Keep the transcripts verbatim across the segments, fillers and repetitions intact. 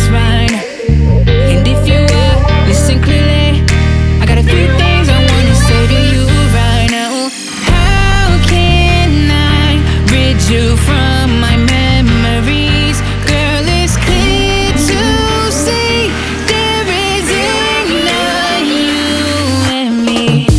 this right now. And if you are, listen clearly. I got a few things I wanna say to you right now. How can I rid you from my memories? Girl, it's clear to see there isn't not you and me.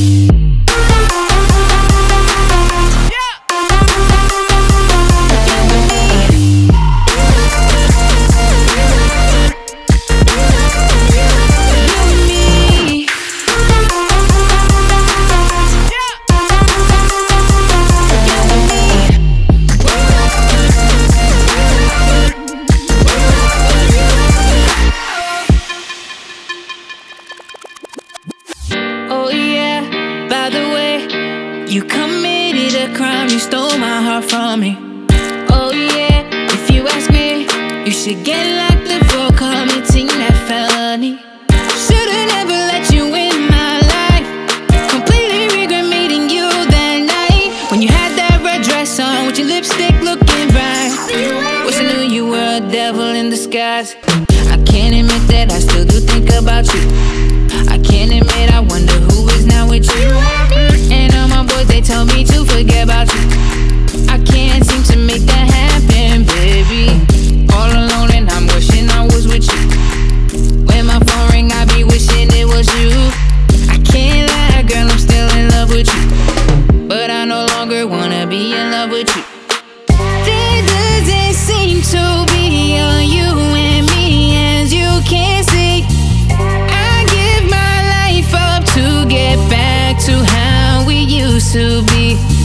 Oh yeah, by the way, you committed a crime, you stole my heart from me. Oh yeah, if you ask me, you should get locked up for committing that felony. Should've never let you in my life. Completely regret meeting you that night. When you had that red dress on with your lipstick looking right. Wish I knew you were a devil in disguise. I can't admit that I still do think about you. I can't admit, I wonder who is now with you. And all my boys, they tell me to forget about you. I can't seem to make that happen, baby. All alone and I'm wishing I was with you. When my phone ring, I be wishing it was you. I can't lie, girl, I'm still in love with you. But I no longer wanna be in love with you. There doesn't seem to be a you and me, as you can see. To get back to how we used to be.